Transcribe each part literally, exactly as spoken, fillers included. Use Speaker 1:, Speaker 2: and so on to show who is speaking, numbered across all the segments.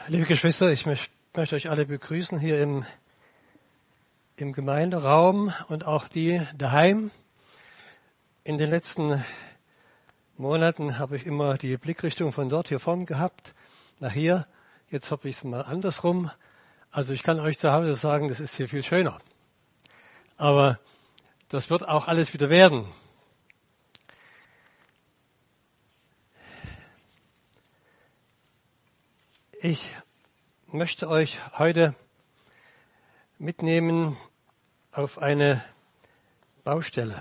Speaker 1: Liebe Geschwister, ich möcht, möchte euch alle begrüßen hier im, im Gemeinderaum und auch die daheim. In den letzten Monaten habe ich immer die Blickrichtung von dort hier vorn gehabt, nach hier. Jetzt habe ich es mal andersrum. Also ich kann euch zu Hause sagen, das ist hier viel schöner. Aber das wird auch alles wieder werden. Ich möchte euch heute mitnehmen auf eine Baustelle.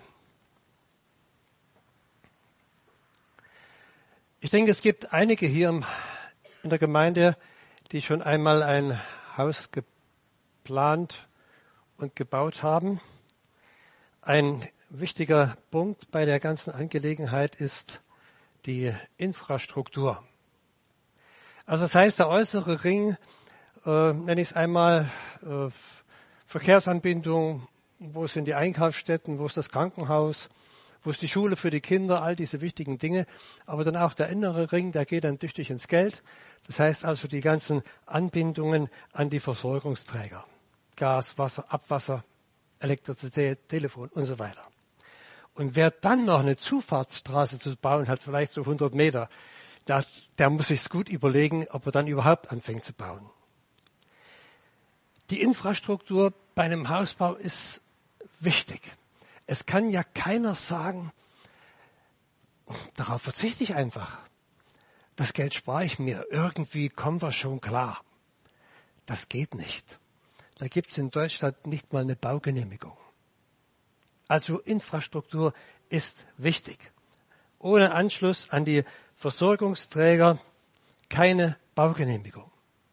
Speaker 1: Ich denke, es gibt einige hier in der Gemeinde, die schon einmal ein Haus geplant und gebaut haben. Ein wichtiger Punkt bei der ganzen Angelegenheit ist die Infrastruktur. Also das heißt, der äußere Ring, äh, nenne ich es einmal, äh, Verkehrsanbindung, wo sind die Einkaufsstätten, wo ist das Krankenhaus, wo ist die Schule für die Kinder, all diese wichtigen Dinge. Aber dann auch der innere Ring, der geht dann tüchtig ins Geld. Das heißt also die ganzen Anbindungen an die Versorgungsträger. Gas, Wasser, Abwasser, Elektrizität, Telefon und so weiter. Und wer dann noch eine Zufahrtsstraße zu bauen hat, vielleicht so hundert Meter, Der, der muss sich's gut überlegen, ob er dann überhaupt anfängt zu bauen. Die Infrastruktur bei einem Hausbau ist wichtig. Es kann ja keiner sagen, darauf verzichte ich einfach. Das Geld spare ich mir. Irgendwie kommen wir schon klar. Das geht nicht. Da gibt's in Deutschland nicht mal eine Baugenehmigung. Also Infrastruktur ist wichtig. Ohne Anschluss an die Versorgungsträger keine Baugenehmigung.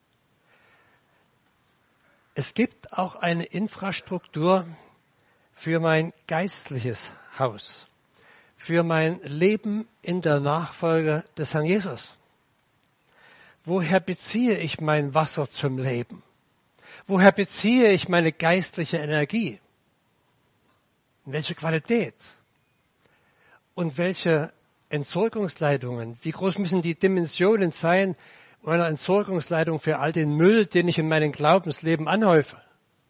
Speaker 1: Es gibt auch eine Infrastruktur für mein geistliches Haus, für mein Leben in der Nachfolge des Herrn Jesus. Woher beziehe ich mein Wasser zum Leben? Woher beziehe ich meine geistliche Energie? In welche Qualität? Und welche Entsorgungsleitungen? Wie groß müssen die Dimensionen sein meiner Entsorgungsleitung für all den Müll, den ich in meinem Glaubensleben anhäufe?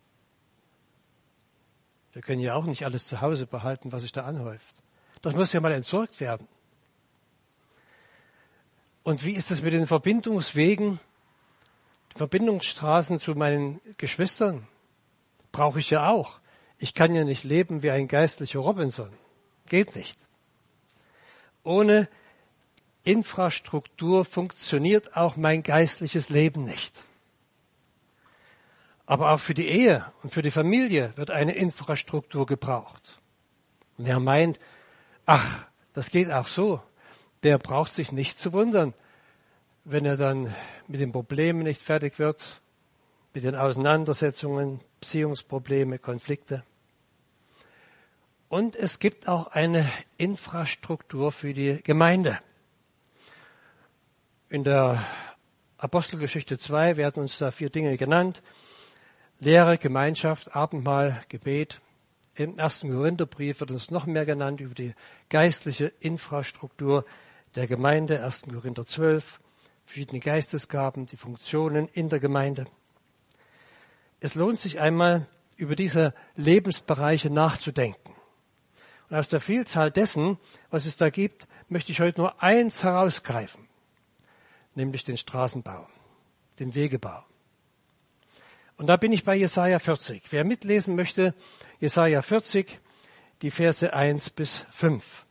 Speaker 1: Wir können ja auch nicht alles zu Hause behalten, was sich da anhäuft. Das muss ja mal entsorgt werden. Und wie ist es mit den Verbindungswegen, Verbindungsstraßen zu meinen Geschwistern? Brauche ich ja auch. Ich kann ja nicht leben wie ein geistlicher Robinson. Geht nicht. Ohne Infrastruktur funktioniert auch mein geistliches Leben nicht. Aber auch für die Ehe und für die Familie wird eine Infrastruktur gebraucht. Und wer meint, ach, das geht auch so, der braucht sich nicht zu wundern, wenn er dann mit den Problemen nicht fertig wird, mit den Auseinandersetzungen, Beziehungsprobleme, Konflikte. Und es gibt auch eine Infrastruktur für die Gemeinde. In der Apostelgeschichte zwei werden uns da vier Dinge genannt. Lehre, Gemeinschaft, Abendmahl, Gebet. Im ersten Korintherbrief wird uns noch mehr genannt über die geistliche Infrastruktur der Gemeinde. ersten Korinther zwölf, verschiedene Geistesgaben, die Funktionen in der Gemeinde. Es lohnt sich einmal, über diese Lebensbereiche nachzudenken. Und aus der Vielzahl dessen, was es da gibt, möchte ich heute nur eins herausgreifen, nämlich den Straßenbau, den Wegebau. Und da bin ich bei Jesaja vierzig. Wer mitlesen möchte, Jesaja vierzig, die Verse eins bis fünf.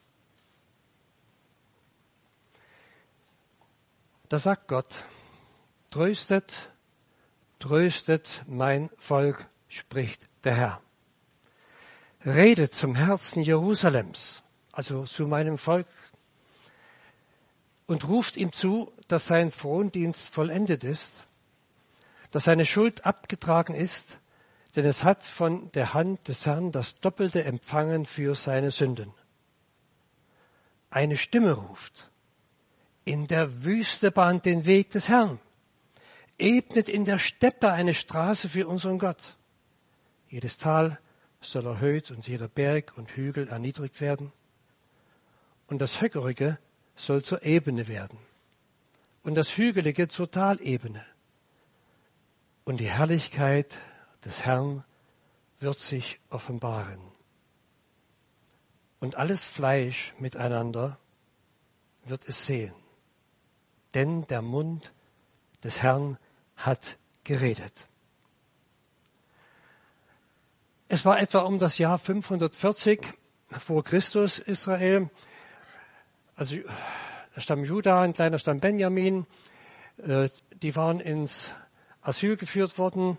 Speaker 1: Da sagt Gott, tröstet, tröstet mein Volk, spricht der Herr. Redet zum Herzen Jerusalems, also zu meinem Volk, und ruft ihm zu, dass sein Frondienst vollendet ist, dass seine Schuld abgetragen ist, denn es hat von der Hand des Herrn das Doppelte empfangen für seine Sünden. Eine Stimme ruft, in der Wüste bahnt den Weg des Herrn, ebnet in der Steppe eine Straße für unseren Gott. Jedes Tal soll erhöht und jeder Berg und Hügel erniedrigt werden. Und das Höckerige soll zur Ebene werden. und das Hügelige zur Talebene. Und die Herrlichkeit des Herrn wird sich offenbaren. Und alles Fleisch miteinander wird es sehen. Denn der Mund des Herrn hat geredet. Es war etwa um das Jahr fünfhundertvierzig vor Christus Israel, also der Stamm Juda, ein kleiner Stamm Benjamin, die waren ins Asyl geführt worden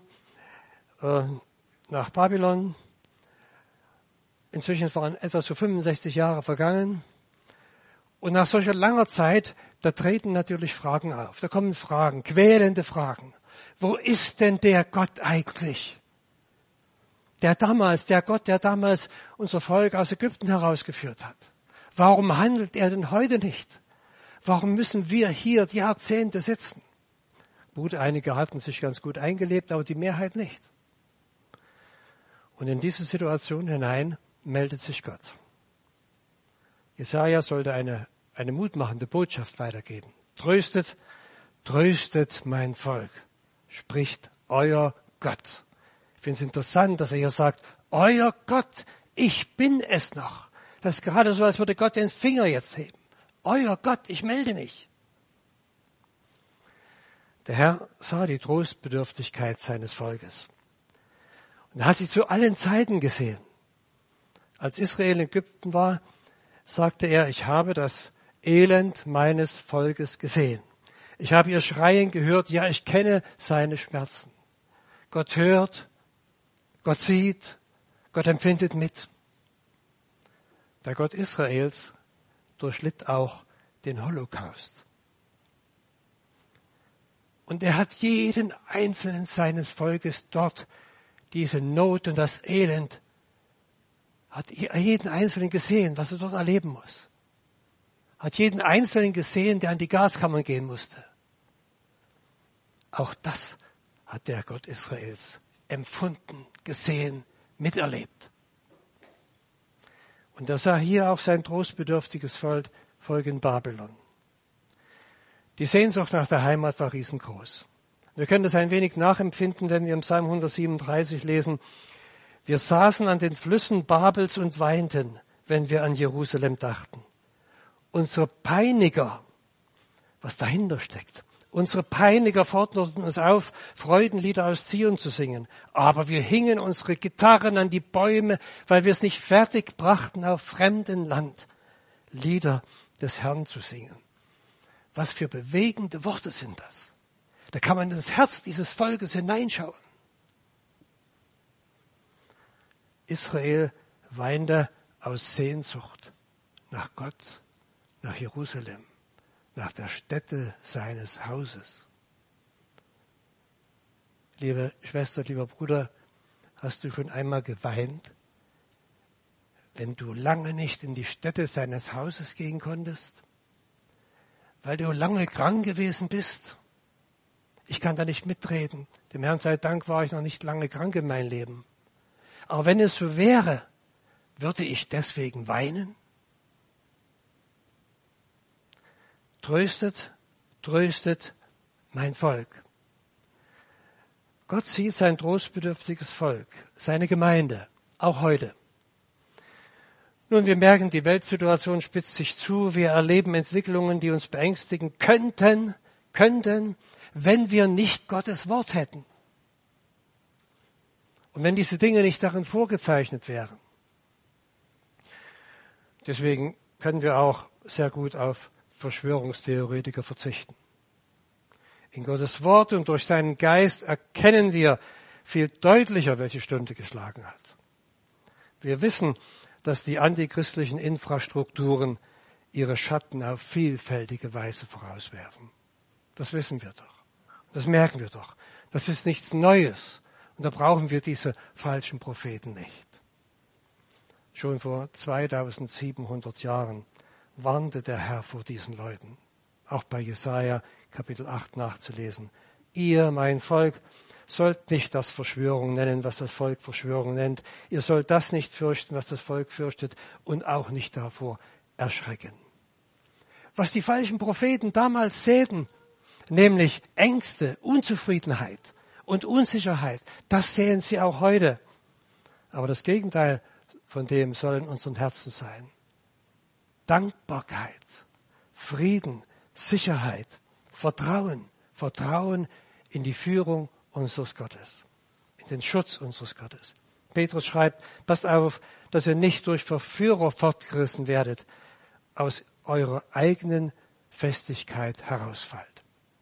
Speaker 1: nach Babylon. Inzwischen waren etwa so fünfundsechzig Jahre vergangen. Und nach solcher langer Zeit, da treten natürlich Fragen auf. Da kommen Fragen, quälende Fragen. Wo ist denn der Gott eigentlich? Der damals, der Gott, der damals unser Volk aus Ägypten herausgeführt hat. Warum handelt er denn heute nicht? Warum müssen wir hier Jahrzehnte sitzen? Gut, einige hatten sich ganz gut eingelebt, aber die Mehrheit nicht. Und in diese Situation hinein meldet sich Gott. Jesaja sollte eine, eine mutmachende Botschaft weitergeben. Tröstet, tröstet mein Volk, spricht euer Gott. Ich finde es interessant, dass er hier sagt, euer Gott, ich bin es noch. Das ist gerade so, als würde Gott den Finger jetzt heben. Euer Gott, ich melde mich. Der Herr sah die Trostbedürftigkeit seines Volkes. Und er hat sie zu allen Zeiten gesehen. Als Israel in Ägypten war, sagte er, ich habe das Elend meines Volkes gesehen. Ich habe ihr Schreien gehört, ja, ich kenne seine Schmerzen. Gott hört, Gott sieht, Gott empfindet mit. Der Gott Israels durchlitt auch den Holocaust. Und er hat jeden einzelnen seines Volkes dort, diese Not und das Elend, hat jeden Einzelnen gesehen, was er dort erleben muss. Hat jeden Einzelnen gesehen, der an die Gaskammern gehen musste. Auch das hat der Gott Israels empfunden, gesehen, miterlebt. Und er sah hier auch sein trostbedürftiges Volk, Volk in Babylon. Die Sehnsucht nach der Heimat war riesengroß. Wir können das ein wenig nachempfinden, wenn wir im Psalm hundertsiebenunddreißig lesen, wir saßen an den Flüssen Babels und weinten, wenn wir an Jerusalem dachten. Unsere Peiniger, was dahinter steckt, unsere Peiniger forderten uns auf, Freudenlieder aus Zion zu singen. Aber wir hingen unsere Gitarren an die Bäume, weil wir es nicht fertig brachten, auf fremdem Land Lieder des Herrn zu singen. Was für bewegende Worte sind das? Da kann man in das Herz dieses Volkes hineinschauen. Israel weinte aus Sehnsucht nach Gott, nach Jerusalem, nach der Stätte seines Hauses. Liebe Schwester, lieber Bruder, hast du schon einmal geweint, wenn du lange nicht in die Stätte seines Hauses gehen konntest? Weil du lange krank gewesen bist? Ich kann da nicht mitreden. Dem Herrn sei Dank war ich noch nicht lange krank in meinem Leben. Aber wenn es so wäre, würde ich deswegen weinen? Tröstet, tröstet mein Volk. Gott sieht sein trostbedürftiges Volk, seine Gemeinde, auch heute. Nun, wir merken, die Weltsituation spitzt sich zu. Wir erleben Entwicklungen, die uns beängstigen könnten, könnten, wenn wir nicht Gottes Wort hätten. Und wenn diese Dinge nicht darin vorgezeichnet wären. Deswegen können wir auch sehr gut auf Verschwörungstheoretiker verzichten. In Gottes Wort und durch seinen Geist erkennen wir viel deutlicher, welche Stunde geschlagen hat. Wir wissen, dass die antichristlichen Infrastrukturen ihre Schatten auf vielfältige Weise vorauswerfen. Das wissen wir doch. Das merken wir doch. Das ist nichts Neues. Und da brauchen wir diese falschen Propheten nicht. Schon vor zweitausendsiebenhundert Jahren warnte der Herr vor diesen Leuten. Auch bei Jesaja Kapitel acht nachzulesen. Ihr, mein Volk, sollt nicht das Verschwörung nennen, was das Volk Verschwörung nennt. Ihr sollt das nicht fürchten, was das Volk fürchtet, und auch nicht davor erschrecken. Was die falschen Propheten damals säten, nämlich Ängste, Unzufriedenheit und Unsicherheit. Das sehen sie auch heute. Aber das Gegenteil von dem soll in unseren Herzen sein. Dankbarkeit, Frieden, Sicherheit, Vertrauen, Vertrauen in die Führung unseres Gottes, in den Schutz unseres Gottes. Petrus schreibt, passt auf, dass ihr nicht durch Verführer fortgerissen werdet, aus eurer eigenen Festigkeit herausfallt.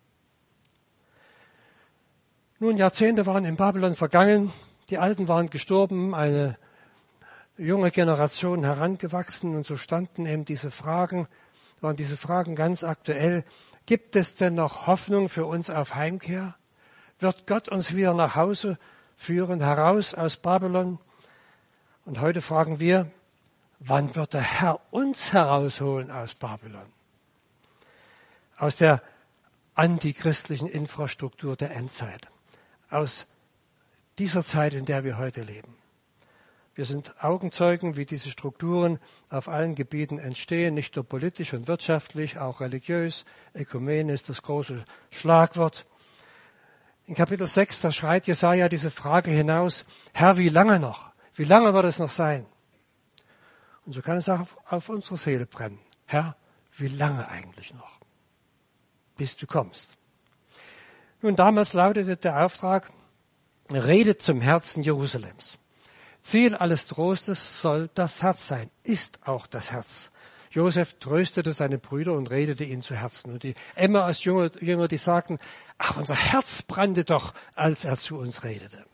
Speaker 1: Nun, Jahrzehnte waren in Babylon vergangen, die Alten waren gestorben, eine junge Generation herangewachsen und so standen eben diese Fragen, waren diese Fragen ganz aktuell. Gibt es denn noch Hoffnung für uns auf Heimkehr? Wird Gott uns wieder nach Hause führen, heraus aus Babylon? Und heute fragen wir, wann wird der Herr uns herausholen aus Babylon? Aus der antichristlichen Infrastruktur der Endzeit. Aus dieser Zeit, in der wir heute leben. Wir sind Augenzeugen, wie diese Strukturen auf allen Gebieten entstehen, nicht nur politisch und wirtschaftlich, auch religiös. Ökumene ist das große Schlagwort. In Kapitel sechs, da schreit Jesaja diese Frage hinaus, Herr, wie lange noch? Wie lange wird es noch sein? Und so kann es auch auf, auf unsere Seele brennen. Herr, wie lange eigentlich noch? Bis du kommst. Nun, damals lautete der Auftrag, redet zum Herzen Jerusalems. Ziel alles Trostes soll das Herz sein, ist auch das Herz. Josef tröstete seine Brüder und redete ihnen zu Herzen. Und die Emma als Jünger, Jünger, die sagten, ach, unser Herz brannte doch, als er zu uns redete.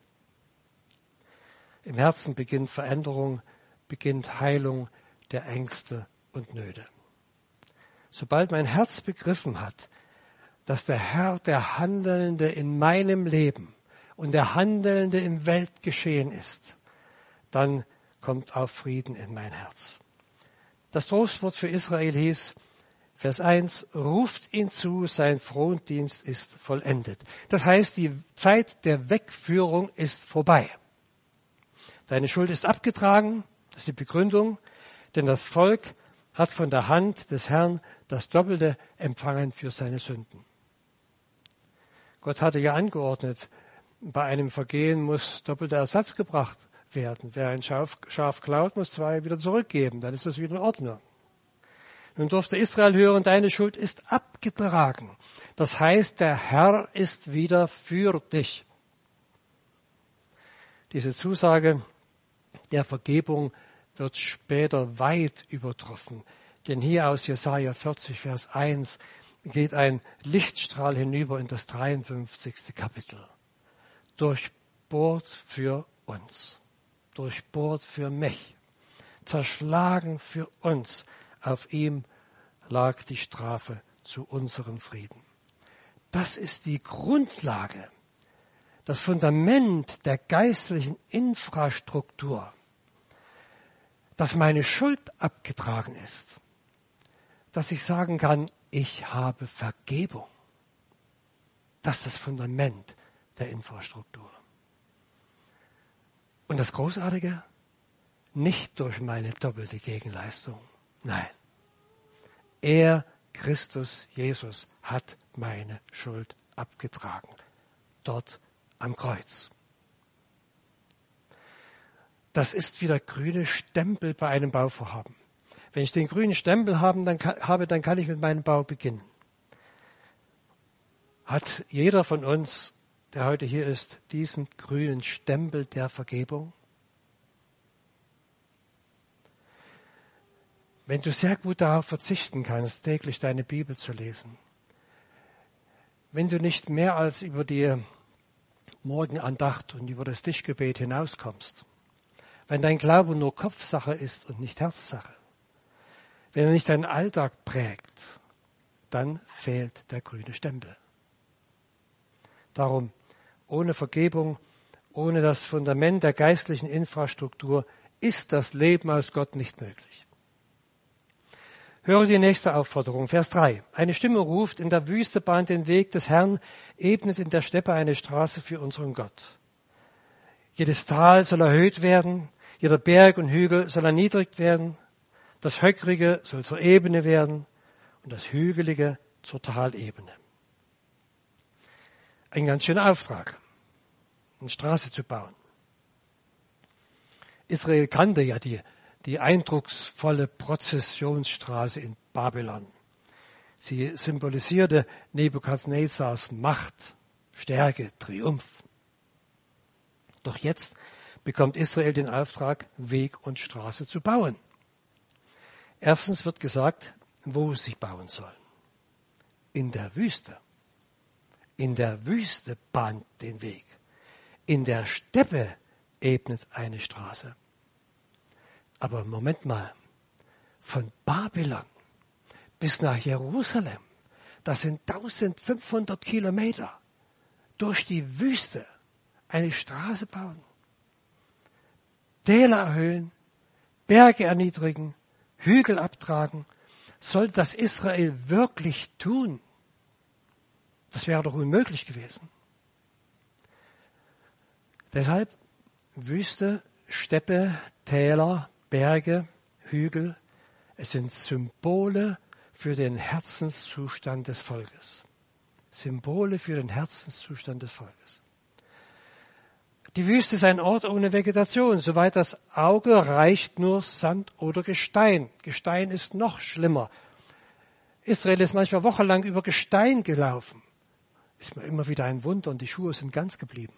Speaker 1: Im Herzen beginnt Veränderung, beginnt Heilung der Ängste und Nöte. Sobald mein Herz begriffen hat, dass der Herr der Handelnde in meinem Leben und der Handelnde im Weltgeschehen ist, dann kommt auch Frieden in mein Herz. Das Trostwort für Israel hieß, Vers eins, ruft ihn zu, sein Frondienst ist vollendet. Das heißt, die Zeit der Wegführung ist vorbei. Seine Schuld ist abgetragen, das ist die Begründung, denn das Volk hat von der Hand des Herrn das Doppelte empfangen für seine Sünden. Gott hatte ja angeordnet, bei einem Vergehen muss doppelter Ersatz gebracht werden. Wer ein Schaf, Schaf klaut, muss zwei wieder zurückgeben, dann ist das wieder in Ordnung. Nun durfte Israel hören, deine Schuld ist abgetragen. Das heißt, der Herr ist wieder für dich. Diese Zusage der Vergebung wird später weit übertroffen. Denn hier aus Jesaja vierzig, Vers eins geht ein Lichtstrahl hinüber in das dreiundfünfzigste Kapitel. Durchbohrt für uns, durchbohrt für mich, zerschlagen für uns. Auf ihm lag die Strafe zu unserem Frieden. Das ist die Grundlage, das Fundament der geistlichen Infrastruktur, dass meine Schuld abgetragen ist, dass ich sagen kann, ich habe Vergebung. Das ist das Fundament der Infrastruktur. Und das Großartige, nicht durch meine doppelte Gegenleistung. Nein. Er, Christus Jesus, hat meine Schuld abgetragen. Dort am Kreuz. Das ist wie der grüne Stempel bei einem Bauvorhaben. Wenn ich den grünen Stempel habe, dann kann, habe, dann kann ich mit meinem Bau beginnen. Hat jeder von uns, der heute hier ist, diesen grünen Stempel der Vergebung? Wenn du sehr gut darauf verzichten kannst, täglich deine Bibel zu lesen, wenn du nicht mehr als über die Morgenandacht und über das Tischgebet hinauskommst, wenn dein Glaube nur Kopfsache ist und nicht Herzsache, wenn er nicht deinen Alltag prägt, dann fehlt der grüne Stempel. Darum, ohne Vergebung, ohne das Fundament der geistlichen Infrastruktur ist das Leben aus Gott nicht möglich. Höre die nächste Aufforderung, Vers drei. Eine Stimme ruft, in der Wüste bahnt den Weg des Herrn, ebnet in der Steppe eine Straße für unseren Gott. Jedes Tal soll erhöht werden, jeder Berg und Hügel soll erniedrigt werden, das Höckrige soll zur Ebene werden und das Hügelige zur Talebene. Ein ganz schöner Auftrag, eine Straße zu bauen. Israel kannte ja die, die eindrucksvolle Prozessionsstraße in Babylon. Sie symbolisierte Nebukadnezars Macht, Stärke, Triumph. Doch jetzt bekommt Israel den Auftrag, Weg und Straße zu bauen. Erstens wird gesagt, wo sie bauen sollen. In der Wüste. In der Wüste bahnt den Weg. In der Steppe ebnet eine Straße. Aber Moment mal, von Babylon bis nach Jerusalem, das sind eintausendfünfhundert Kilometer, durch die Wüste eine Straße bauen. Täler erhöhen, Berge erniedrigen, Hügel abtragen. Soll das Israel wirklich tun? Das wäre doch unmöglich gewesen. Deshalb Wüste, Steppe, Täler, Berge, Hügel, es sind Symbole für den Herzenszustand des Volkes. Symbole für den Herzenszustand des Volkes. Die Wüste ist ein Ort ohne Vegetation. Soweit das Auge reicht nur Sand oder Gestein. Gestein ist noch schlimmer. Israel ist manchmal wochenlang über Gestein gelaufen. Ist mir immer wieder ein Wunder und die Schuhe sind ganz geblieben.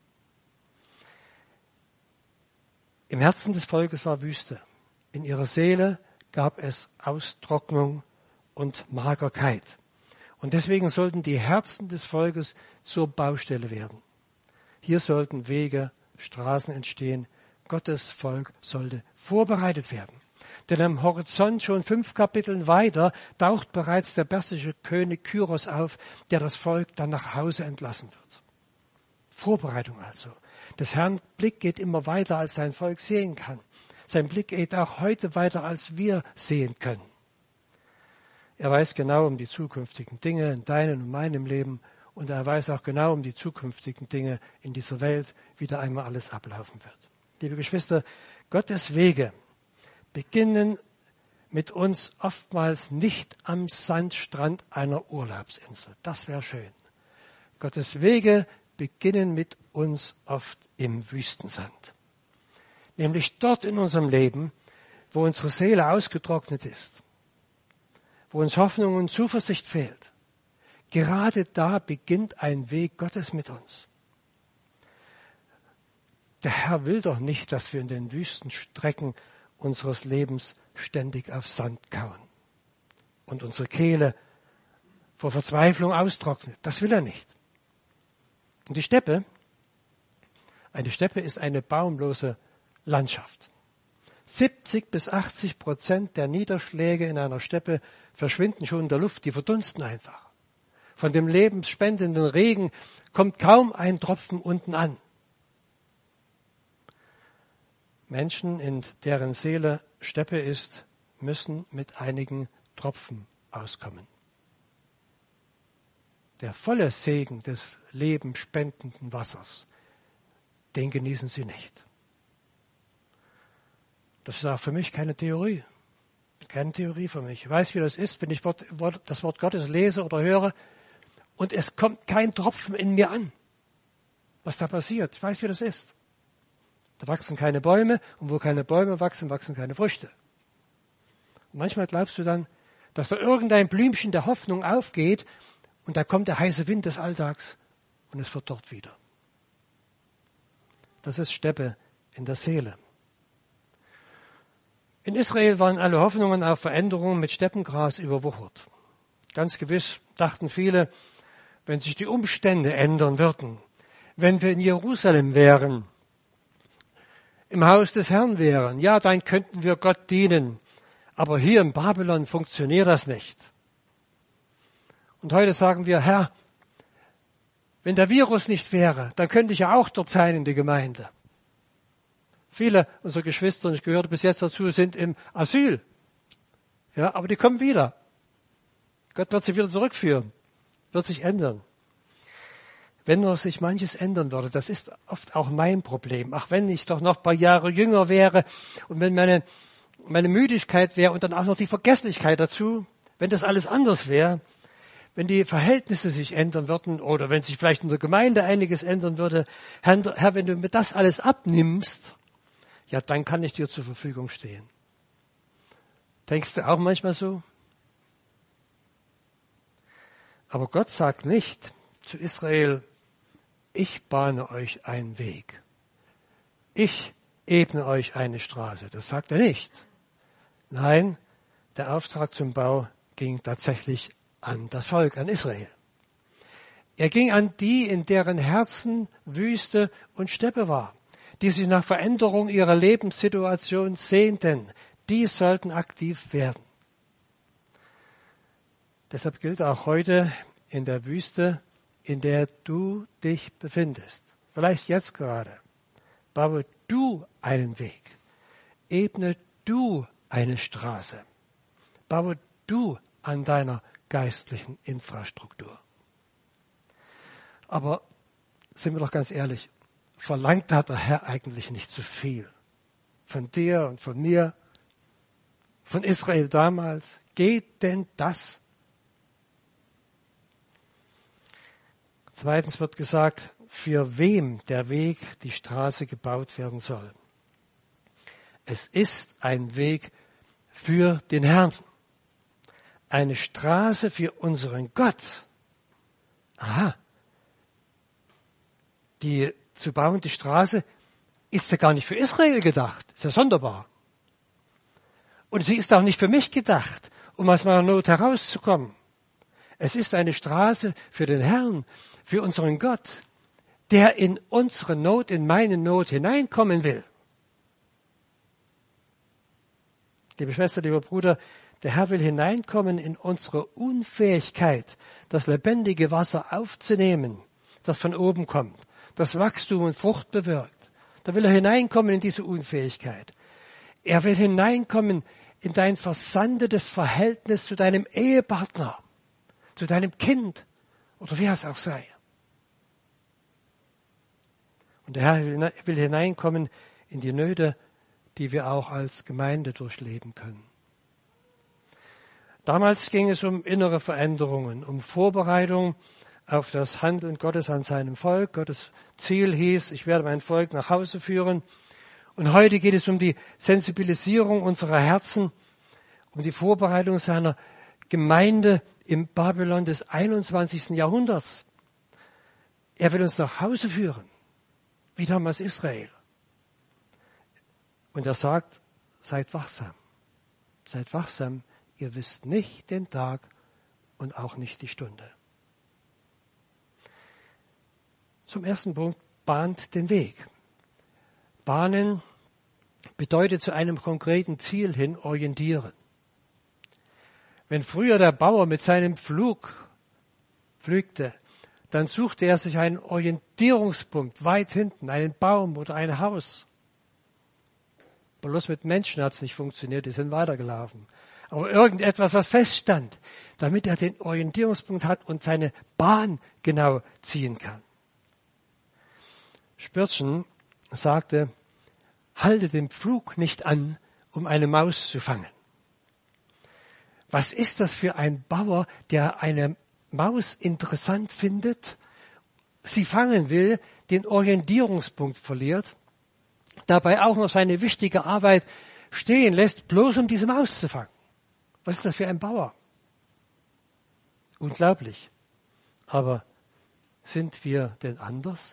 Speaker 1: Im Herzen des Volkes war Wüste. In ihrer Seele gab es Austrocknung und Magerkeit. Und deswegen sollten die Herzen des Volkes zur Baustelle werden. Hier sollten Wege, Straßen entstehen. Gottes Volk sollte vorbereitet werden. Denn am Horizont schon fünf Kapiteln weiter taucht bereits der persische König Kyros auf, der das Volk dann nach Hause entlassen wird. Vorbereitung also. Des Herrn Blick geht immer weiter, als sein Volk sehen kann. Sein Blick geht auch heute weiter, als wir sehen können. Er weiß genau um die zukünftigen Dinge in deinem und meinem Leben. Und er weiß auch genau um die zukünftigen Dinge in dieser Welt, wie da einmal alles ablaufen wird. Liebe Geschwister, Gottes Wege beginnen mit uns oftmals nicht am Sandstrand einer Urlaubsinsel. Das wäre schön. Gottes Wege beginnen mit uns oft im Wüstensand. Nämlich dort in unserem Leben, wo unsere Seele ausgetrocknet ist, wo uns Hoffnung und Zuversicht fehlt. Gerade da beginnt ein Weg Gottes mit uns. Der Herr will doch nicht, dass wir in den Wüstenstrecken unseres Lebens ständig auf Sand kauen und unsere Kehle vor Verzweiflung austrocknet. Das will er nicht. Und die Steppe, eine Steppe ist eine baumlose Landschaft. siebzig bis achtzig Prozent der Niederschläge in einer Steppe verschwinden schon in der Luft, die verdunsten einfach. Von dem lebensspendenden Regen kommt kaum ein Tropfen unten an. Menschen, in deren Seele Steppe ist, müssen mit einigen Tropfen auskommen. Der volle Segen des lebenspendenden Wassers, den genießen sie nicht. Das ist auch für mich keine Theorie. Keine Theorie für mich. Ich weiß, wie das ist, wenn ich das Wort Gottes lese oder höre und es kommt kein Tropfen in mir an. Was da passiert, ich weiß, wie das ist. Da wachsen keine Bäume und wo keine Bäume wachsen, wachsen keine Früchte. Und manchmal glaubst du dann, dass da irgendein Blümchen der Hoffnung aufgeht und da kommt der heiße Wind des Alltags und es verdorrt wieder. Das ist Steppe in der Seele. In Israel waren alle Hoffnungen auf Veränderungen mit Steppengras überwuchert. Ganz gewiss dachten viele, wenn sich die Umstände ändern würden, wenn wir in Jerusalem wären, im Haus des Herrn wären, ja, dann könnten wir Gott dienen. Aber hier in Babylon funktioniert das nicht. Und heute sagen wir, Herr, wenn der Virus nicht wäre, dann könnte ich ja auch dort sein in der Gemeinde. Viele unserer Geschwister, und ich gehörte bis jetzt dazu, sind im Asyl. Ja, aber die kommen wieder. Gott wird sie wieder zurückführen. Wird sich ändern. Wenn nur sich manches ändern würde, das ist oft auch mein Problem. Ach, wenn ich doch noch ein paar Jahre jünger wäre und wenn meine, meine Müdigkeit wäre und dann auch noch die Vergesslichkeit dazu, wenn das alles anders wäre, wenn die Verhältnisse sich ändern würden oder wenn sich vielleicht in der Gemeinde einiges ändern würde, Herr, Herr, wenn du mir das alles abnimmst, ja, dann kann ich dir zur Verfügung stehen. Denkst du auch manchmal so? Aber Gott sagt nicht zu Israel, ich bahne euch einen Weg. Ich ebne euch eine Straße. Das sagt er nicht. Nein, der Auftrag zum Bau ging tatsächlich an das Volk, an Israel. Er ging an die, in deren Herzen Wüste und Steppe war, die sich nach Veränderung ihrer Lebenssituation sehnten. Die sollten aktiv werden. Deshalb gilt auch heute in der Wüste, in der du dich befindest, vielleicht jetzt gerade, baue du einen Weg, ebne du eine Straße, baue du an deiner geistlichen Infrastruktur. Aber sind wir doch ganz ehrlich, verlangt hat der Herr eigentlich nicht zu viel von dir und von mir, von Israel damals? Geht denn das? Zweitens wird gesagt, für wem der Weg, die Straße gebaut werden soll. Es ist ein Weg für den Herrn. Eine Straße für unseren Gott. Aha. Die zu bauende Straße ist ja gar nicht für Israel gedacht. Ist ja sonderbar. Und sie ist auch nicht für mich gedacht, um aus meiner Not herauszukommen. Es ist eine Straße für den Herrn, für unseren Gott, der in unsere Not, in meine Not hineinkommen will. Liebe Schwester, lieber Bruder, der Herr will hineinkommen in unsere Unfähigkeit, das lebendige Wasser aufzunehmen, das von oben kommt, das Wachstum und Frucht bewirkt. Da will er hineinkommen in diese Unfähigkeit. Er will hineinkommen in dein versandetes Verhältnis zu deinem Ehepartner, zu deinem Kind oder wer es auch sei. Und der Herr will hineinkommen in die Nöte, die wir auch als Gemeinde durchleben können. Damals ging es um innere Veränderungen, um Vorbereitung auf das Handeln Gottes an seinem Volk. Gottes Ziel hieß, ich werde mein Volk nach Hause führen. Und heute geht es um die Sensibilisierung unserer Herzen, um die Vorbereitung seiner Gemeinde im Babylon des einundzwanzigsten Jahrhunderts. Er will uns nach Hause führen, wie damals Israel. Und er sagt, seid wachsam, seid wachsam, ihr wisst nicht den Tag und auch nicht die Stunde. Zum ersten Punkt, bahnt den Weg. Bahnen bedeutet zu einem konkreten Ziel hin orientieren. Wenn früher der Bauer mit seinem Pflug pflügte, dann suchte er sich einen Orientierungspunkt weit hinten, einen Baum oder ein Haus. Bloß mit Menschen hat es nicht funktioniert, die sind weitergelaufen. Aber irgendetwas, was feststand, damit er den Orientierungspunkt hat und seine Bahn genau ziehen kann. Spurgeon sagte, halte den Pflug nicht an, um eine Maus zu fangen. Was ist das für ein Bauer, der eine Maus interessant findet, sie fangen will, den Orientierungspunkt verliert, dabei auch noch seine wichtige Arbeit stehen lässt, bloß um diese Maus zu fangen? Was ist das für ein Bauer? Unglaublich. Aber sind wir denn anders?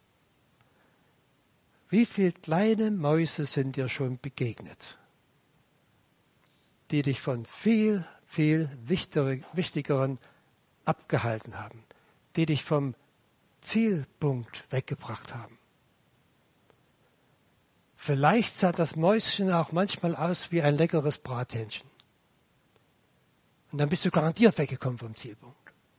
Speaker 1: Wie viele kleine Mäuse sind dir schon begegnet, die dich von viel, viel Wichtigeren abgehalten haben, die dich vom Zielpunkt weggebracht haben? Vielleicht sah das Mäuschen auch manchmal aus wie ein leckeres Brathähnchen. Und dann bist du garantiert weggekommen vom Zielpunkt.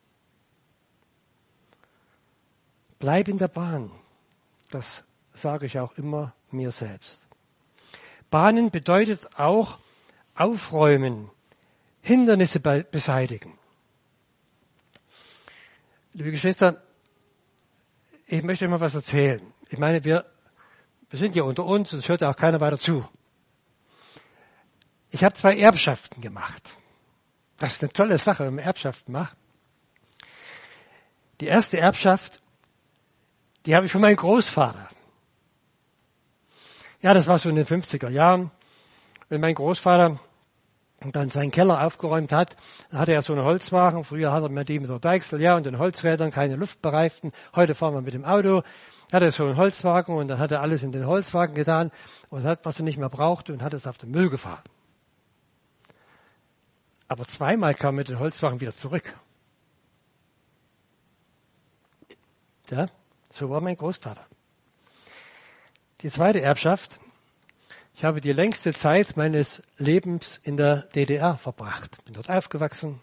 Speaker 1: Bleib in der Bahn. Das sage ich auch immer mir selbst. Bahnen bedeutet auch aufräumen, Hindernisse beseitigen. Liebe Geschwister, ich möchte euch mal was erzählen. Ich meine, wir, wir sind ja unter uns und es hört ja auch keiner weiter zu. Ich habe zwei Erbschaften gemacht. Das ist eine tolle Sache, wenn man Erbschaften macht. Die erste Erbschaft, die habe ich von meinem Großvater. Ja, das war so in den fünfziger Jahren. Wenn mein Großvater dann seinen Keller aufgeräumt hat, dann hatte er so einen Holzwagen. Früher hatte man die mit der Deichsel, ja, und den Holzrädern, keine luftbereiften. Heute fahren wir mit dem Auto. Er hatte so einen Holzwagen und dann hat er alles in den Holzwagen getan und hat, was er nicht mehr brauchte, und hat es auf den Müll gefahren. Aber zweimal kam er mit dem Holzwagen wieder zurück. Ja, so war mein Großvater. Die zweite Erbschaft. Ich habe die längste Zeit meines Lebens in der D D R verbracht. Bin dort aufgewachsen.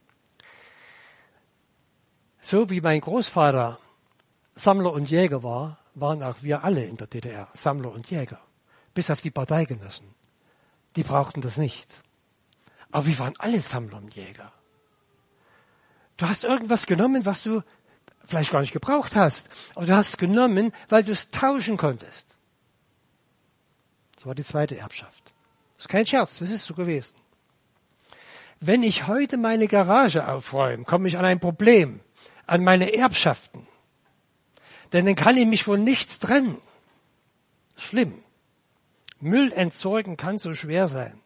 Speaker 1: So wie mein Großvater Sammler und Jäger war, waren auch wir alle in der D D R Sammler und Jäger. Bis auf die Parteigenossen. Die brauchten das nicht. Aber wir waren alle Sammler und Jäger. Du hast irgendwas genommen, was du vielleicht gar nicht gebraucht hast. Aber du hast es genommen, weil du es tauschen konntest. Das war die zweite Erbschaft. Das ist kein Scherz, das ist so gewesen. Wenn ich heute meine Garage aufräume, komme ich an ein Problem, an meine Erbschaften. Denn dann kann ich mich von nichts trennen. Schlimm. Müll entsorgen kann so schwer sein.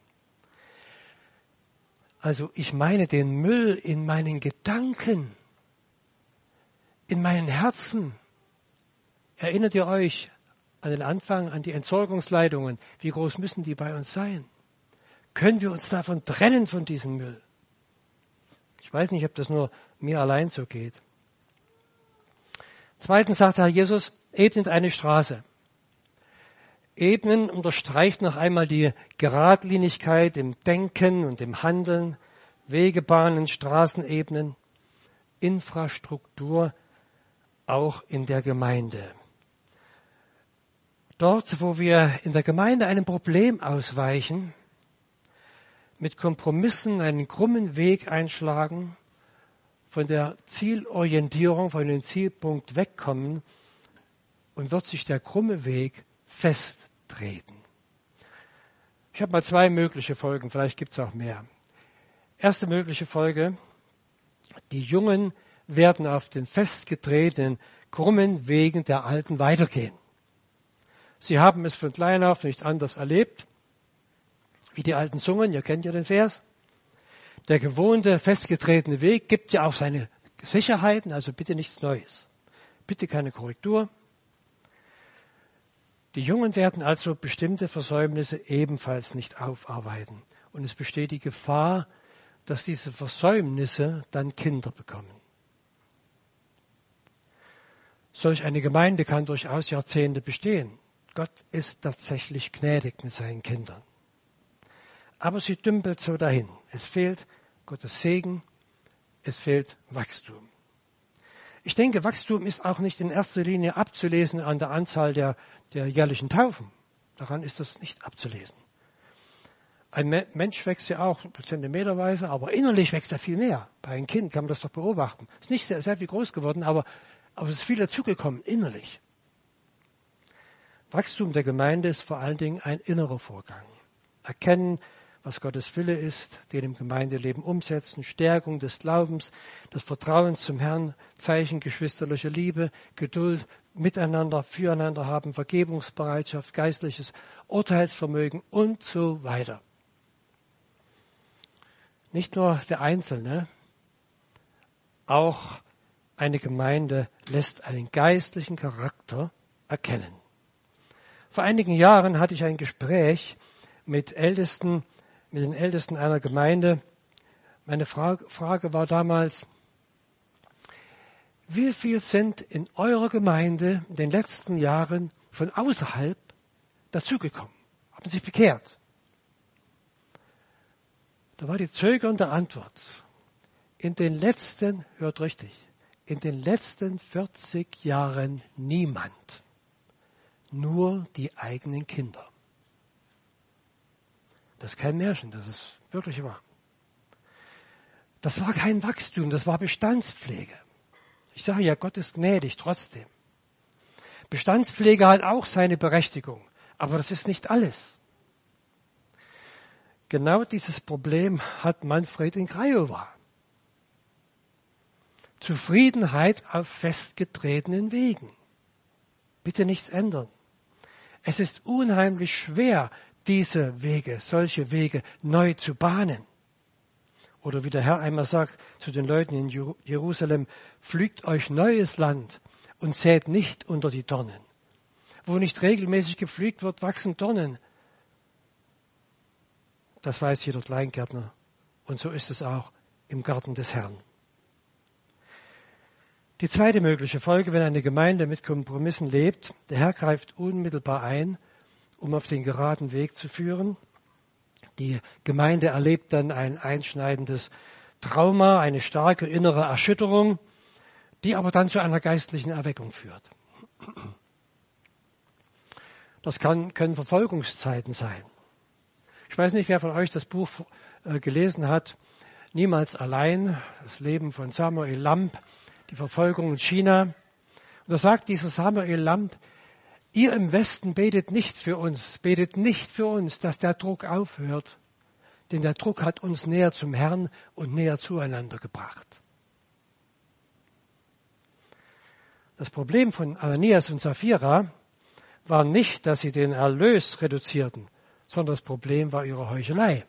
Speaker 1: Also ich meine den Müll in meinen Gedanken, in meinen Herzen. Erinnert ihr euch an den Anfang, an die Entsorgungsleitungen? Wie groß müssen die bei uns sein? Können wir uns davon trennen, von diesem Müll? Ich weiß nicht, ob das nur mir allein so geht. Zweitens sagt Herr Jesus, ebnet eine Straße. Ebnen unterstreicht noch einmal die Geradlinigkeit im Denken und im Handeln, Wegebahnen, Straßenebenen, Infrastruktur, auch in der Gemeinde. Dort, wo wir in der Gemeinde einem Problem ausweichen, mit Kompromissen einen krummen Weg einschlagen, von der Zielorientierung, von dem Zielpunkt wegkommen, und wird sich der krumme Weg festtreten. Ich habe mal zwei mögliche Folgen, vielleicht gibt es auch mehr. Erste mögliche Folge: Die Jungen werden auf den festgetretenen, krummen Wegen der Alten weitergehen. Sie haben es von klein auf nicht anders erlebt, wie die alten Zungen, ihr kennt ja den Vers. Der gewohnte, festgetretene Weg gibt ja auch seine Sicherheiten, also bitte nichts Neues. Bitte keine Korrektur. Die Jungen werden also bestimmte Versäumnisse ebenfalls nicht aufarbeiten. Und es besteht die Gefahr, dass diese Versäumnisse dann Kinder bekommen. Solch eine Gemeinde kann durchaus Jahrzehnte bestehen. Gott ist tatsächlich gnädig mit seinen Kindern. Aber sie dümpelt so dahin. Es fehlt Gottes Segen, es fehlt Wachstum. Ich denke, Wachstum ist auch nicht in erster Linie abzulesen an der Anzahl der, der jährlichen Taufen. Daran ist das nicht abzulesen. Ein Mensch wächst ja auch zentimeterweise, aber innerlich wächst er viel mehr. Bei einem Kind kann man das doch beobachten. Ist nicht sehr, sehr viel groß geworden, aber, aber es ist viel dazugekommen, innerlich. Wachstum der Gemeinde ist vor allen Dingen ein innerer Vorgang. Erkennen, was Gottes Wille ist, den im Gemeindeleben umsetzen, Stärkung des Glaubens, des Vertrauens zum Herrn, Zeichen geschwisterlicher Liebe, Geduld, miteinander, füreinander haben, Vergebungsbereitschaft, geistliches Urteilsvermögen und so weiter. Nicht nur der Einzelne, auch eine Gemeinde lässt einen geistlichen Charakter erkennen. Vor einigen Jahren hatte ich ein Gespräch mit Ältesten, mit den Ältesten einer Gemeinde. Meine Frage, Frage war damals: Wie viel sind in eurer Gemeinde in den letzten Jahren von außerhalb dazugekommen? Haben sich bekehrt? Da war die zögernde Antwort: In den letzten, hört richtig, in den letzten vierzig Jahren niemand. Nur die eigenen Kinder. Das ist kein Märchen, das ist wirklich wahr. Das war kein Wachstum, das war Bestandspflege. Ich sage ja, Gott ist gnädig trotzdem. Bestandspflege hat auch seine Berechtigung, aber das ist nicht alles. Genau dieses Problem hat Manfred in Craiova. Zufriedenheit auf festgetretenen Wegen. Bitte nichts ändern. Es ist unheimlich schwer, diese Wege, solche Wege neu zu bahnen. Oder wie der Herr einmal sagt zu den Leuten in Jerusalem, pflügt euch neues Land und sät nicht unter die Dornen. Wo nicht regelmäßig gepflügt wird, wachsen Dornen. Das weiß jeder Kleingärtner. Und so ist es auch im Garten des Herrn. Die zweite mögliche Folge, wenn eine Gemeinde mit Kompromissen lebt, der Herr greift unmittelbar ein, um auf den geraden Weg zu führen. Die Gemeinde erlebt dann ein einschneidendes Trauma, eine starke innere Erschütterung, die aber dann zu einer geistlichen Erweckung führt. Das kann, können Verfolgungszeiten sein. Ich weiß nicht, wer von euch das Buch äh, gelesen hat, Niemals allein, das Leben von Samuel Lamb, die Verfolgung in China. Und da sagt dieser Samuel Lamb, ihr im Westen betet nicht für uns, betet nicht für uns, dass der Druck aufhört, denn der Druck hat uns näher zum Herrn und näher zueinander gebracht. Das Problem von Ananias und Sapphira war nicht, dass sie den Erlös reduzierten, sondern das Problem war ihre Heuchelei.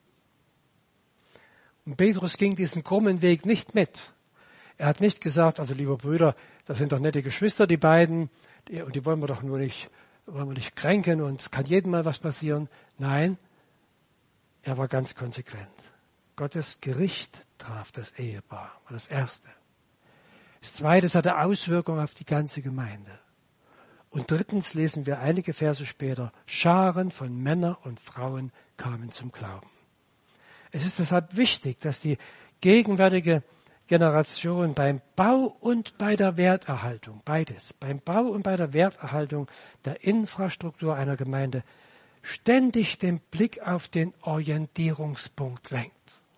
Speaker 1: Und Petrus ging diesen krummen Weg nicht mit. Er hat nicht gesagt, also liebe Brüder, das sind doch nette Geschwister, die beiden, die, und die wollen wir doch nur nicht, wollen wir nicht kränken und es kann jedem mal was passieren. Nein, er war ganz konsequent. Gottes Gericht traf das Ehepaar, war das Erste. Das Zweite hatte Auswirkungen auf die ganze Gemeinde. Und drittens lesen wir einige Verse später, Scharen von Männern und Frauen kamen zum Glauben. Es ist deshalb wichtig, dass die gegenwärtige Generation beim Bau und bei der Werterhaltung, beides, beim Bau und bei der Werterhaltung der Infrastruktur einer Gemeinde ständig den Blick auf den Orientierungspunkt lenkt.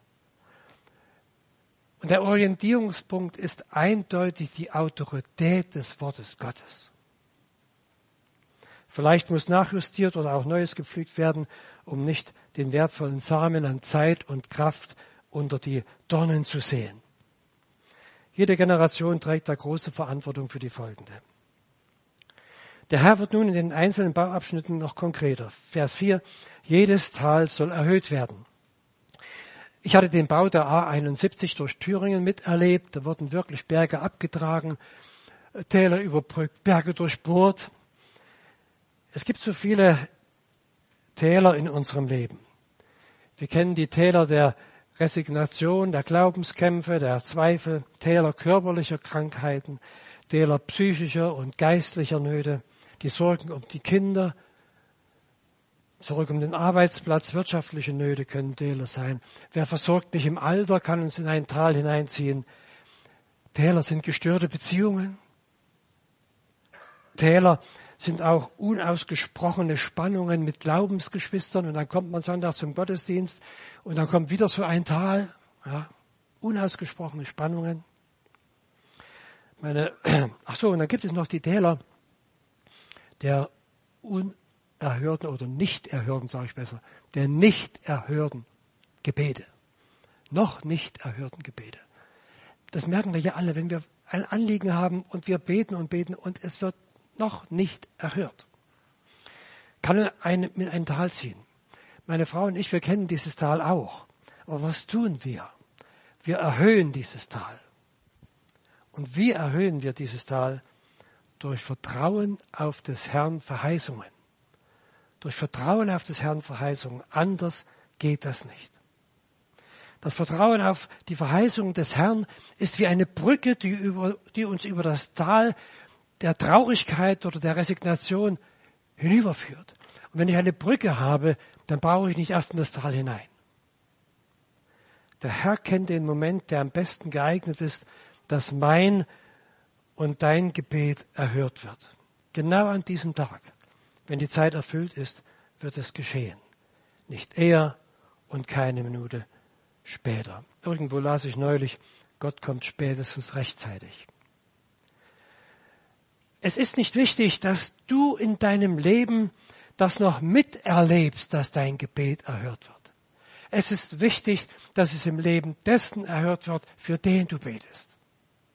Speaker 1: Und der Orientierungspunkt ist eindeutig die Autorität des Wortes Gottes. Vielleicht muss nachjustiert oder auch Neues gepflügt werden, um nicht den wertvollen Samen an Zeit und Kraft unter die Dornen zu säen. Jede Generation trägt da große Verantwortung für die folgende. Der Herr wird nun in den einzelnen Bauabschnitten noch konkreter. Vers vier, jedes Tal soll erhöht werden. Ich hatte den Bau der A einundsiebzig durch Thüringen miterlebt. Da wurden wirklich Berge abgetragen, Täler überbrückt, Berge durchbohrt. Es gibt so viele Täler in unserem Leben. Wir kennen die Täler der Resignation, der Glaubenskämpfe, der Zweifel, Täler körperlicher Krankheiten, Täler psychischer und geistlicher Nöte, die Sorgen um die Kinder, zurück um den Arbeitsplatz, wirtschaftliche Nöte können Täler sein. Wer versorgt mich im Alter, kann uns in ein Tal hineinziehen. Täler sind gestörte Beziehungen. Täler sind auch unausgesprochene Spannungen mit Glaubensgeschwistern und dann kommt man Sonntag zum Gottesdienst und dann kommt wieder so ein Tal, ja, unausgesprochene Spannungen. Meine, ach so, und dann gibt es noch die Täler der unerhörten oder nicht erhörten, sage ich besser, der nicht erhörten Gebete. Noch nicht erhörten Gebete. Das merken wir ja alle, wenn wir ein Anliegen haben und wir beten und beten und es wird noch nicht erhört. Kann ein, in ein Tal ziehen. Meine Frau und ich, wir kennen dieses Tal auch. Aber was tun wir? Wir erhöhen dieses Tal. Und wie erhöhen wir dieses Tal? Durch Vertrauen auf des Herrn Verheißungen. Durch Vertrauen auf des Herrn Verheißungen. Anders geht das nicht. Das Vertrauen auf die Verheißungen des Herrn ist wie eine Brücke, die, über, die uns über das Tal der Traurigkeit oder der Resignation hinüberführt. Und wenn ich eine Brücke habe, dann brauche ich nicht erst in das Tal hinein. Der Herr kennt den Moment, der am besten geeignet ist, dass mein und dein Gebet erhört wird. Genau an diesem Tag, wenn die Zeit erfüllt ist, wird es geschehen. Nicht eher und keine Minute später. Irgendwo las ich neulich, Gott kommt spätestens rechtzeitig. Es ist nicht wichtig, dass du in deinem Leben das noch miterlebst, dass dein Gebet erhört wird. Es ist wichtig, dass es im Leben dessen erhört wird, für den du betest.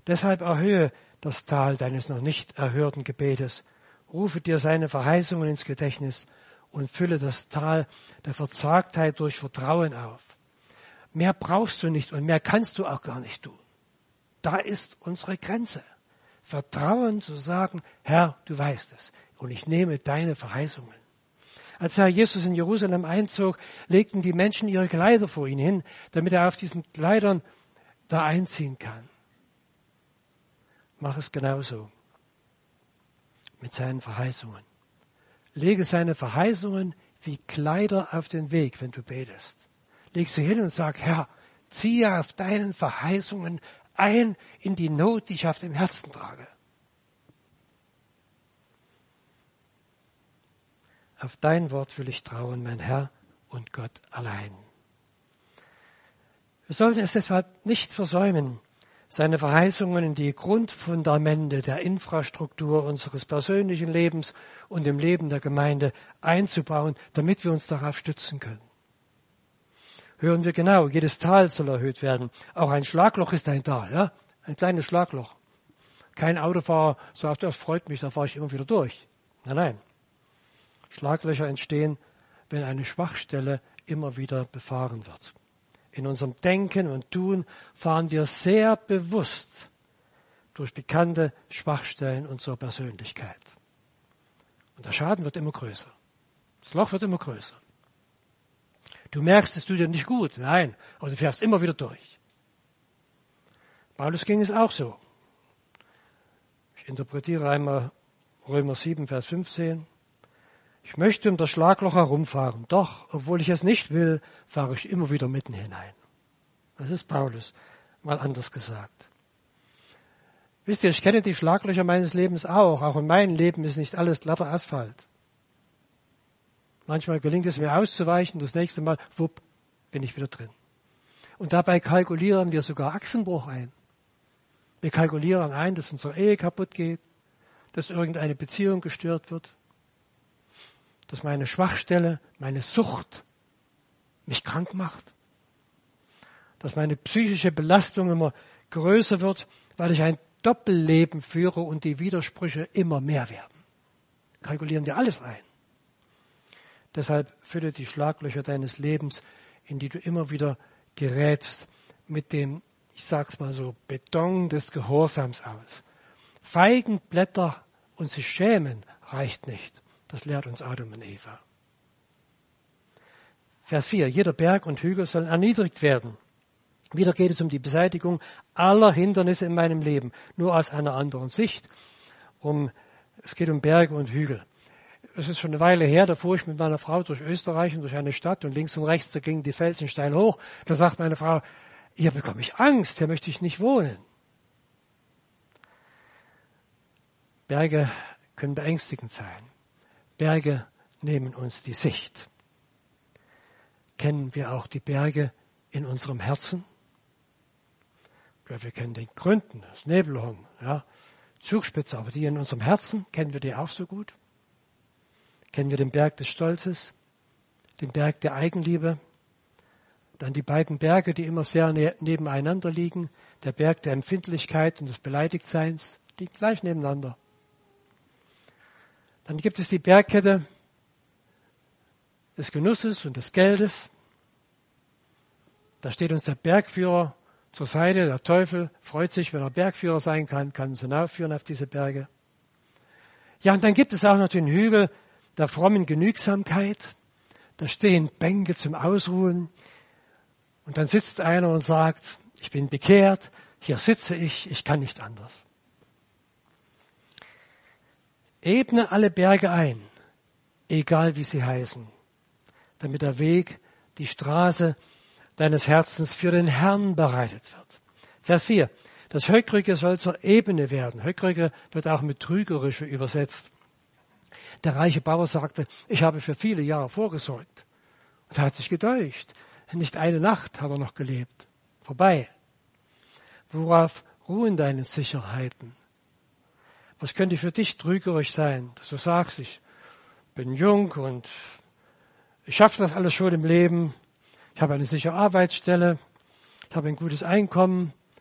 Speaker 1: Deshalb erhöhe das Tal deines noch nicht erhörten Gebetes. Rufe dir seine Verheißungen ins Gedächtnis und fülle das Tal der Verzagtheit durch Vertrauen auf. Mehr brauchst du nicht und mehr kannst du auch gar nicht tun. Da ist unsere Grenze. Vertrauen zu sagen, Herr, du weißt es und ich nehme deine Verheißungen. Als Herr Jesus in Jerusalem einzog, legten die Menschen ihre Kleider vor ihn hin, damit er auf diesen Kleidern da einziehen kann. Mach es genauso mit seinen Verheißungen. Lege seine Verheißungen wie Kleider auf den Weg, wenn du betest. Leg sie hin und sag, Herr, ziehe auf deinen Verheißungen ein in die Not, die ich auf dem Herzen trage. Auf dein Wort will ich trauen, mein Herr und Gott allein. Wir sollten es deshalb nicht versäumen, seine Verheißungen in die Grundfundamente der Infrastruktur unseres persönlichen Lebens und im Leben der Gemeinde einzubauen, damit wir uns darauf stützen können. Hören wir genau, jedes Tal soll erhöht werden. Auch ein Schlagloch ist ein Tal, ja? Ein kleines Schlagloch. Kein Autofahrer sagt, das freut mich, da fahre ich immer wieder durch. Nein, nein. Schlaglöcher entstehen, wenn eine Schwachstelle immer wieder befahren wird. In unserem Denken und Tun fahren wir sehr bewusst durch bekannte Schwachstellen unserer Persönlichkeit. Und der Schaden wird immer größer. Das Loch wird immer größer. Du merkst, es tut dir nicht gut. Nein, aber du fährst immer wieder durch. Paulus ging es auch so. Ich interpretiere einmal Römer sieben, Vers fünfzehn. Ich möchte um das Schlagloch herumfahren, doch, obwohl ich es nicht will, fahre ich immer wieder mitten hinein. Das ist Paulus, mal anders gesagt. Wisst ihr, ich kenne die Schlaglöcher meines Lebens auch. Auch in meinem Leben ist nicht alles glatter Asphalt. Manchmal gelingt es mir auszuweichen, das nächste Mal, wupp, bin ich wieder drin. Und dabei kalkulieren wir sogar Achsenbruch ein. Wir kalkulieren ein, dass unsere Ehe kaputt geht, dass irgendeine Beziehung gestört wird, dass meine Schwachstelle, meine Sucht mich krank macht, dass meine psychische Belastung immer größer wird, weil ich ein Doppelleben führe und die Widersprüche immer mehr werden. Kalkulieren wir alles ein. Deshalb fülle die Schlaglöcher deines Lebens, in die du immer wieder gerätst, mit dem, ich sag's mal so, Beton des Gehorsams aus. Feigenblätter und sich schämen reicht nicht. Das lehrt uns Adam und Eva. Vers vier. Jeder Berg und Hügel soll erniedrigt werden. Wieder geht es um die Beseitigung aller Hindernisse in meinem Leben, nur aus einer anderen Sicht. Um, es geht um Berge und Hügel. Es ist schon eine Weile her, da fuhr ich mit meiner Frau durch Österreich und durch eine Stadt und links und rechts, da gingen die Felsen steil hoch. Da sagt meine Frau, hier bekomme ich Angst, hier möchte ich nicht wohnen. Berge können beängstigend sein. Berge nehmen uns die Sicht. Kennen wir auch die Berge in unserem Herzen? Ja, wir kennen den Gründen, das Nebelhorn, ja, Zugspitze, aber die in unserem Herzen, kennen wir die auch so gut? Kennen wir den Berg des Stolzes, den Berg der Eigenliebe, dann die beiden Berge, die immer sehr ne- nebeneinander liegen, der Berg der Empfindlichkeit und des Beleidigtseins, liegen gleich nebeneinander. Dann gibt es die Bergkette des Genusses und des Geldes. Da steht uns der Bergführer zur Seite. Der Teufel freut sich, wenn er Bergführer sein kann, kann uns hinaufführen auf diese Berge. Ja, und dann gibt es auch noch den Hügel der frommen Genügsamkeit. Da stehen Bänke zum Ausruhen. Und dann sitzt einer und sagt, ich bin bekehrt, hier sitze ich, ich kann nicht anders. Ebne alle Berge ein, egal wie sie heißen, damit der Weg, die Straße deines Herzens für den Herrn bereitet wird. Vers vier. Das Höckrige soll zur Ebene werden. Höckrige wird auch mit trügerische übersetzt. Der reiche Bauer sagte, ich habe für viele Jahre vorgesorgt. Und er hat sich getäuscht. Nicht eine Nacht hat er noch gelebt. Vorbei. Worauf ruhen deine Sicherheiten? Was könnte für dich trügerisch sein, dass du sagst, ich bin jung und ich schaffe das alles schon im Leben. Ich habe eine sichere Arbeitsstelle. Ich habe ein gutes Einkommen.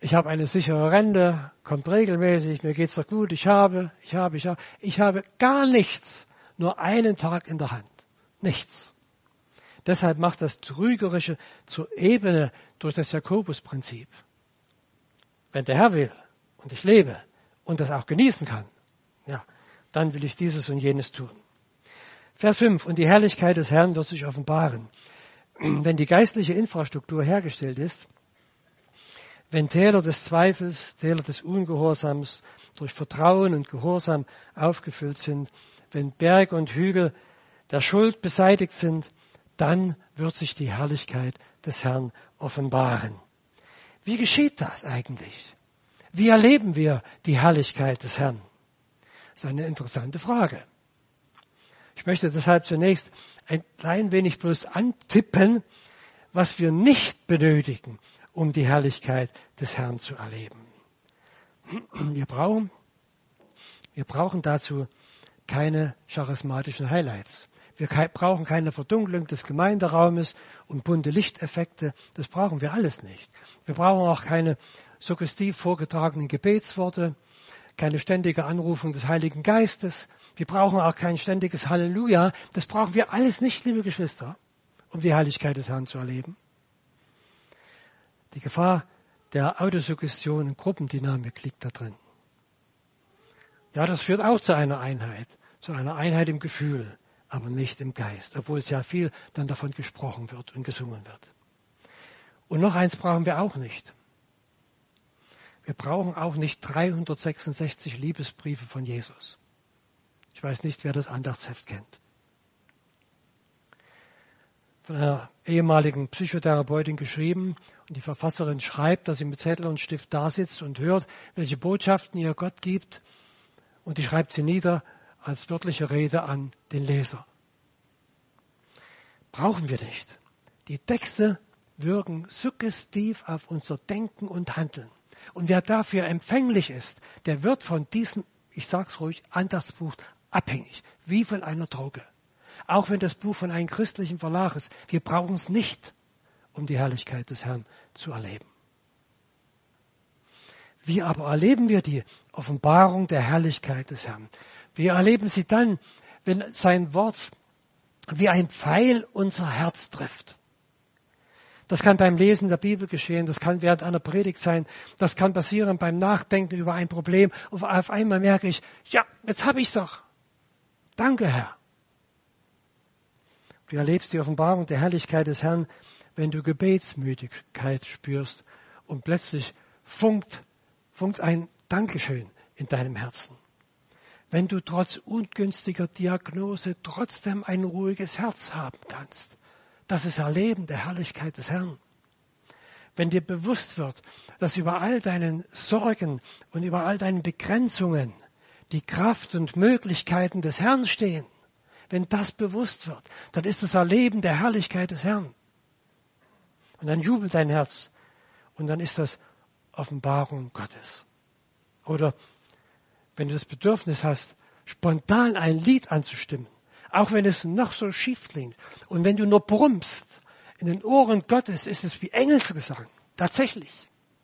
Speaker 1: ich habe eine sichere Rente, kommt regelmäßig, mir geht's doch gut, ich habe, ich habe, ich habe, ich habe gar nichts, nur einen Tag in der Hand. Nichts. Deshalb macht das Trügerische zur Ebene durch das Jakobus-Prinzip. Wenn der Herr will und ich lebe und das auch genießen kann, ja, dann will ich dieses und jenes tun. Vers fünf, und die Herrlichkeit des Herrn wird sich offenbaren. Wenn die geistliche Infrastruktur hergestellt ist, wenn Täler des Zweifels, Täler des Ungehorsams durch Vertrauen und Gehorsam aufgefüllt sind, wenn Berg und Hügel der Schuld beseitigt sind, dann wird sich die Herrlichkeit des Herrn offenbaren. Wie geschieht das eigentlich? Wie erleben wir die Herrlichkeit des Herrn? Das ist eine interessante Frage. Ich möchte deshalb zunächst ein klein wenig bloß antippen, was wir nicht benötigen, um die Herrlichkeit des Herrn zu erleben. Wir brauchen, wir brauchen dazu keine charismatischen Highlights. Wir brauchen keine Verdunklung des Gemeinderaumes und bunte Lichteffekte. Das brauchen wir alles nicht. Wir brauchen auch keine suggestiv vorgetragenen Gebetsworte, keine ständige Anrufung des Heiligen Geistes. Wir brauchen auch kein ständiges Halleluja. Das brauchen wir alles nicht, liebe Geschwister, um die Herrlichkeit des Herrn zu erleben. Die Gefahr der Autosuggestion und Gruppendynamik liegt da drin. Ja, das führt auch zu einer Einheit, zu einer Einheit im Gefühl, aber nicht im Geist, obwohl sehr viel dann davon gesprochen wird und gesungen wird. Und noch eins brauchen wir auch nicht. Wir brauchen auch nicht dreihundertsechsundsechzig Liebesbriefe von Jesus. Ich weiß nicht, wer das Andachtsheft kennt. Von einer ehemaligen Psychotherapeutin geschrieben, und die Verfasserin schreibt, dass sie mit Zettel und Stift da sitzt und hört, welche Botschaften ihr Gott gibt, und die schreibt sie nieder als wörtliche Rede an den Leser. Brauchen wir nicht. Die Texte wirken suggestiv auf unser Denken und Handeln. Und wer dafür empfänglich ist, der wird von diesem, ich sag's ruhig, Andachtsbuch abhängig, wie von einer Droge. Auch wenn das Buch von einem christlichen Verlag ist, wir brauchen es nicht, um die Herrlichkeit des Herrn zu erleben. Wie aber erleben wir die Offenbarung der Herrlichkeit des Herrn? Wir erleben sie dann, wenn sein Wort wie ein Pfeil unser Herz trifft. Das kann beim Lesen der Bibel geschehen, das kann während einer Predigt sein, das kann passieren beim Nachdenken über ein Problem. Und auf einmal merke ich, ja, jetzt habe ich's doch. Danke, Herr. Du erlebst die Offenbarung der Herrlichkeit des Herrn, wenn du Gebetsmüdigkeit spürst und plötzlich funkt, funkt ein Dankeschön in deinem Herzen. Wenn du trotz ungünstiger Diagnose trotzdem ein ruhiges Herz haben kannst. Das ist Erleben der Herrlichkeit des Herrn. Wenn dir bewusst wird, dass über all deinen Sorgen und über all deinen Begrenzungen die Kraft und Möglichkeiten des Herrn stehen, wenn das bewusst wird, dann ist das Erleben der Herrlichkeit des Herrn. Und dann jubelt dein Herz und dann ist das Offenbarung Gottes. Oder wenn du das Bedürfnis hast, spontan ein Lied anzustimmen, auch wenn es noch so schief klingt. Und wenn du nur brummst, in den Ohren Gottes ist es wie Engelsgesang. Tatsächlich.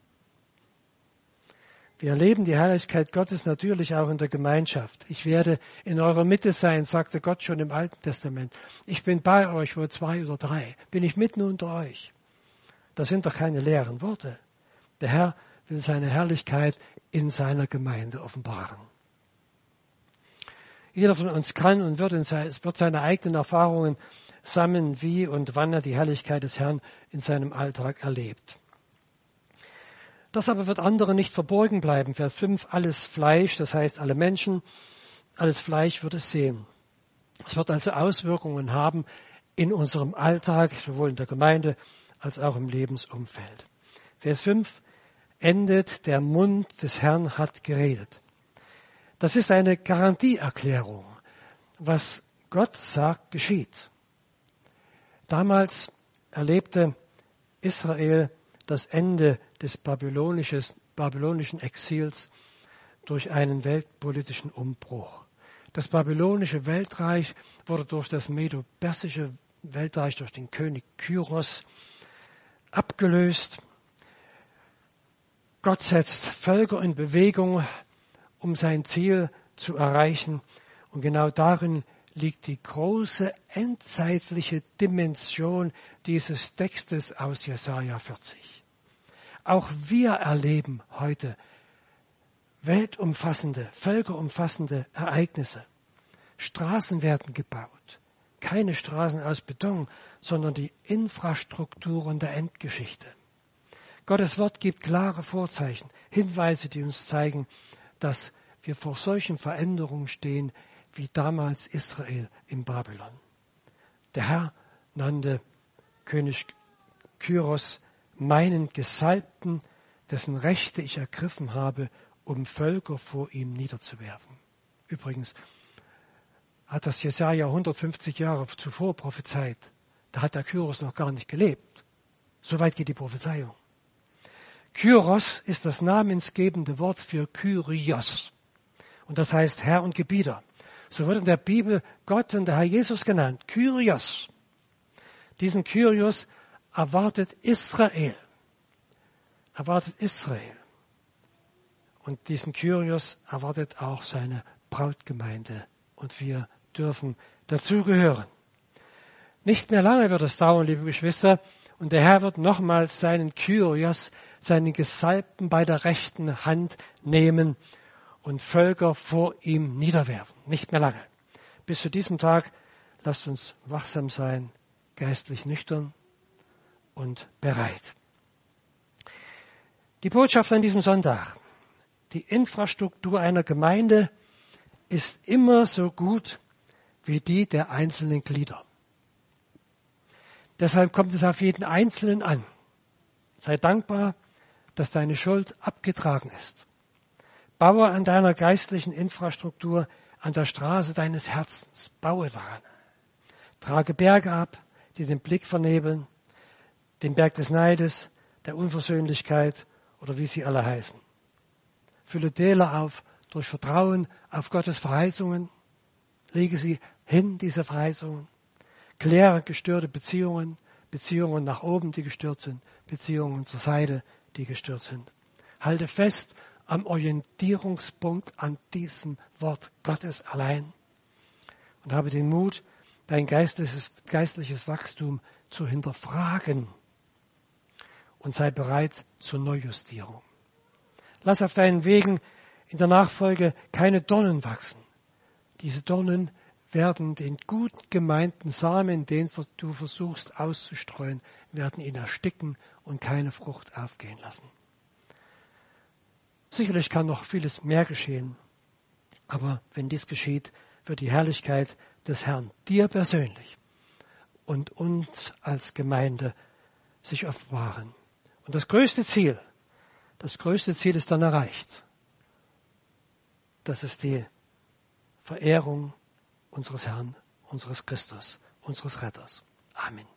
Speaker 1: Wir erleben die Herrlichkeit Gottes natürlich auch in der Gemeinschaft. Ich werde in eurer Mitte sein, sagte Gott schon im Alten Testament. Ich bin bei euch, wo zwei oder drei. Bin ich mitten unter euch. Das sind doch keine leeren Worte. Der Herr will seine Herrlichkeit in seiner Gemeinde offenbaren. Jeder von uns kann und wird, in sein, wird seine eigenen Erfahrungen sammeln, wie und wann er die Herrlichkeit des Herrn in seinem Alltag erlebt. Das aber wird anderen nicht verborgen bleiben. Vers fünf, alles Fleisch, das heißt alle Menschen, alles Fleisch wird es sehen. Es wird also Auswirkungen haben in unserem Alltag, sowohl in der Gemeinde als auch im Lebensumfeld. Vers fünf, endet, der Mund des Herrn hat geredet. Das ist eine Garantieerklärung. Was Gott sagt, geschieht. Damals erlebte Israel das Ende des babylonischen Exils durch einen weltpolitischen Umbruch. Das babylonische Weltreich wurde durch das medo-persische Weltreich, durch den König Kyros abgelöst. Gott setzt Völker in Bewegung, um sein Ziel zu erreichen. Und genau darin liegt die große endzeitliche Dimension dieses Textes aus Jesaja vierzig. Auch wir erleben heute weltumfassende, völkerumfassende Ereignisse. Straßen werden gebaut. Keine Straßen aus Beton, sondern die Infrastrukturen der Endgeschichte. Gottes Wort gibt klare Vorzeichen, Hinweise, die uns zeigen, dass wir vor solchen Veränderungen stehen, wie damals Israel in Babylon. Der Herr nannte König Kyros meinen Gesalbten, dessen Rechte ich ergriffen habe, um Völker vor ihm niederzuwerfen. Übrigens hat das Jesaja hundertfünfzig Jahre zuvor prophezeit. Da hat der Kyros noch gar nicht gelebt. Soweit geht die Prophezeiung. Kyros ist das namensgebende Wort für Kyrios. Und das heißt Herr und Gebieter. So wird in der Bibel Gott und der Herr Jesus genannt. Kyrios. Diesen Kyrios erwartet Israel. Erwartet Israel. Und diesen Kyrios erwartet auch seine Brautgemeinde. Und wir dürfen dazugehören. Nicht mehr lange wird es dauern, liebe Geschwister, und der Herr wird nochmals seinen Kyrios, seinen Gesalbten bei der rechten Hand nehmen und Völker vor ihm niederwerfen. Nicht mehr lange. Bis zu diesem Tag lasst uns wachsam sein, geistlich nüchtern und bereit. Die Botschaft an diesem Sonntag. Die Infrastruktur einer Gemeinde ist immer so gut wie die der einzelnen Glieder. Deshalb kommt es auf jeden Einzelnen an. Sei dankbar, dass deine Schuld abgetragen ist. Baue an deiner geistlichen Infrastruktur, an der Straße deines Herzens. Baue daran. Trage Berge ab, die den Blick vernebeln, den Berg des Neides, der Unversöhnlichkeit oder wie sie alle heißen. Fülle Täler auf durch Vertrauen auf Gottes Verheißungen. Lege sie hin, diese Verheißungen. Kläre gestörte Beziehungen, Beziehungen nach oben, die gestört sind, Beziehungen zur Seite, die gestört sind. Halte fest am Orientierungspunkt an diesem Wort Gottes allein und habe den Mut, dein geistliches, geistliches Wachstum zu hinterfragen und sei bereit zur Neujustierung. Lass auf deinen Wegen in der Nachfolge keine Dornen wachsen. Diese Dornen werden den gut gemeinten Samen, den du versuchst auszustreuen, werden ihn ersticken und keine Frucht aufgehen lassen. Sicherlich kann noch vieles mehr geschehen, aber wenn dies geschieht, wird die Herrlichkeit des Herrn dir persönlich und uns als Gemeinde sich offenbaren. Und das größte Ziel, das größte Ziel ist dann erreicht. Das ist die Verehrung unseres Herrn, unseres Christus, unseres Retters. Amen.